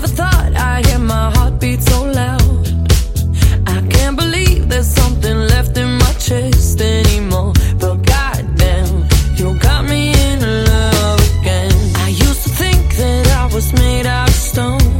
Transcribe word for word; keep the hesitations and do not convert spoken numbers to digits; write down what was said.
never thought I'd hear my heartbeat so loud. I can't believe there's something left in my chest anymore. But goddamn, you got me in love again. I used to think that I was made out of stone.